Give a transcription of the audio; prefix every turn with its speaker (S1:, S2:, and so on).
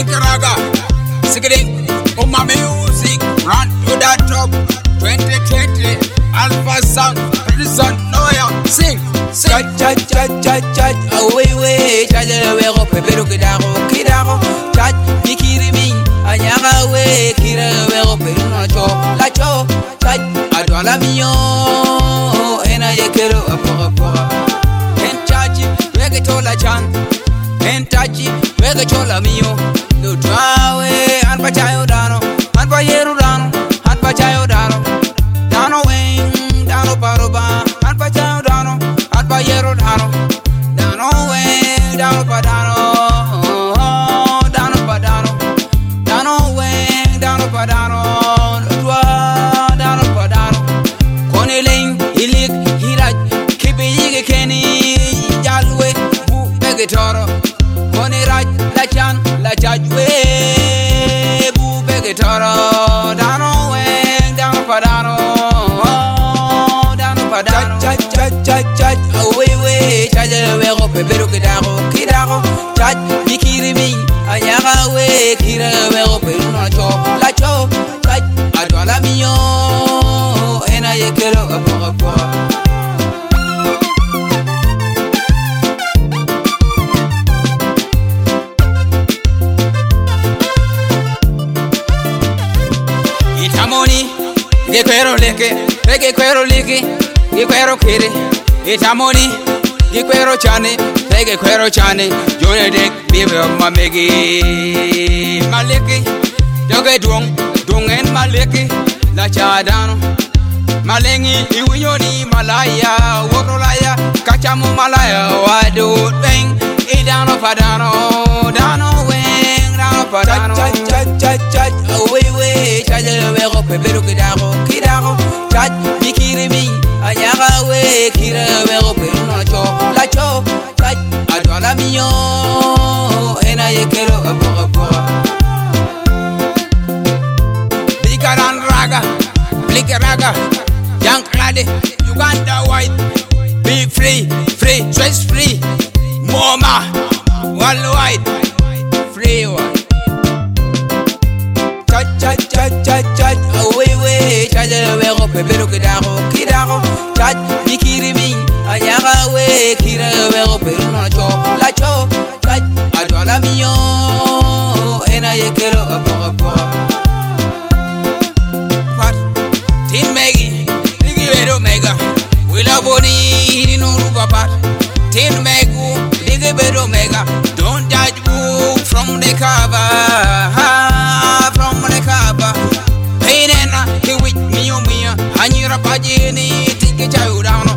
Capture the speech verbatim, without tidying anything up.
S1: Blink raga, sigging, oh my music, run to the top. twenty twenty, Alpha Sound, Prison, Noya, sing, sing.
S2: Chat, chat, chat, chat, away, way, chat, away, go, Pepero, Kidaro, Kidaro, chat, Nikiri, me, Ayaga, way, Kira, away, go, Peruno, Lacho, chat, Adola mio, and I get a pora, and chachi, Regatola chan, and tachi, Regatola mio, do drawe, and Pachayo Dano, and Payero Dano, and Pachayo Dano, Dano Wing, Dano Paroba, and Pachayo Dano, and Payero Dano, Dano Wing, Dano Padano, Dano Padano, Dano Wing, Dano Padano, Dano Padano, Coneling, Hilik, Hirak, Kipi Kenny, Jalwe, Begatoro, Coniraj, Lachan, Lachajwe, Bu Begatoro, Dano Wing, Dano Padano, Dano Padano, Chat, Chat, Chat, Chat, away, way, Chajaway, Pepero Kidaro, Kidaro, Chat, Nikiri, me, Ayaga, way, Kira, Peruno, Lacho, Chat, Adola mio, and I get a pora. Itamoni, ge quero leke, ge quero leke, ge quero kere. Itamoni, ge quero chane, ge quero chane. Jone dek, bibe mamegi, maleki, doge dung, dung en maleki, la chadano. Malengi, iwinyoni malaya, worolaya, kachamu malaya, wadu bang, idano padano, dano wing, dano padano. Chat, chat, chat, chat, away, way, Chajaway, Pepero Kidaro, Kidaro, chat, Nikiri me, Ayaga, way, Kira, Peruno, Lacho, chat, Adola mio, and I get a pora. Bikaran raga, blick raga. Young lady, Uganda white, be free, free, stress free, Moma, one white, free one. Chat, chat, chat, chat, chat, away, way, Chajaway, Pepero Kidaro, Kidaro, chat, Nikiri me, Ayaga, way, Kira, Peruno, Lacho, chat, Adola mio, and I get a pora. Team Maggie. Omega, we love body, no rubapat. Tin Megu, big bed Omega. Don't judge book from the cover, from the cover. Pain and he with me, oh, me, and you're a pagini, take a child down.